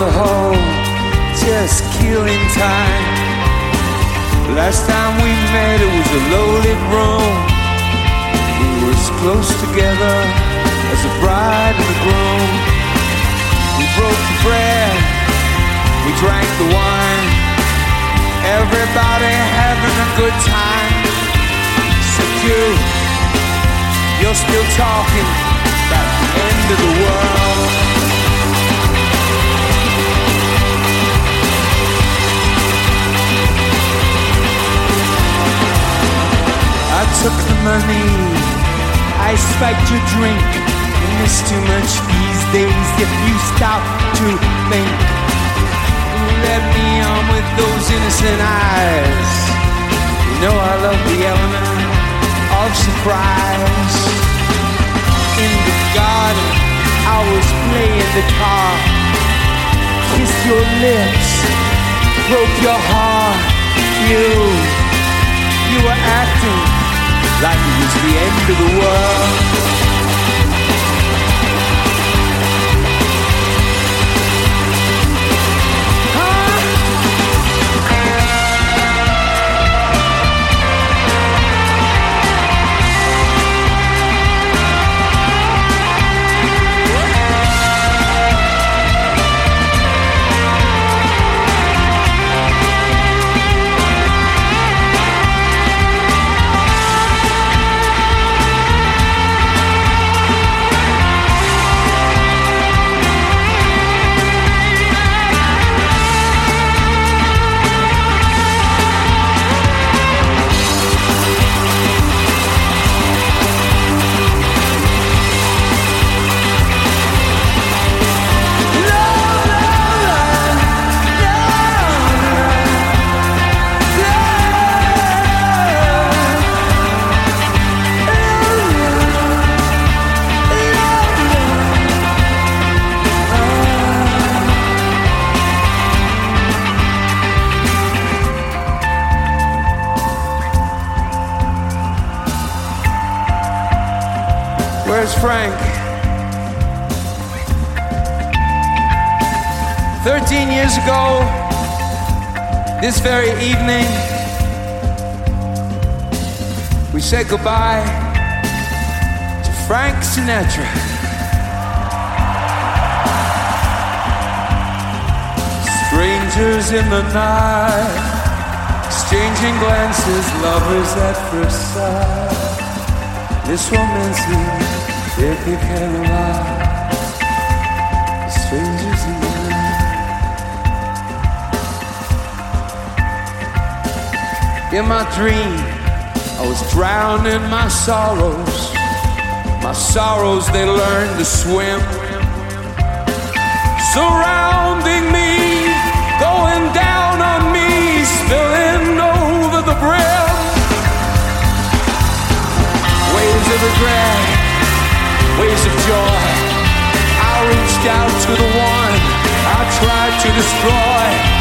the whole, just killing time. Last time we met it was a low-lit room. We were as close together as the bride and the groom. We broke the bread, we drank the wine. Everybody having a good time. Except you're still talking about the end of the world. I took the money, I spiked your drink. You miss too much these days if you stop to think. You let me on with those innocent eyes. You know I love the element of surprise. In the garden, I was playing the guitar. Kissed your lips, broke your heart. You were acting like it was the end of the world. Where's Frank? 13 years ago, this very evening, we said goodbye to Frank Sinatra. Strangers in the night, exchanging glances, lovers at first sight. This romance if you can alive, strangers in the night. In my dream, I was drowning my sorrows. My sorrows, they learned to swim. Surrounding me, going down on me, spilling over the brim. Waves of regret, waves of joy. I reached out to the one I tried to destroy.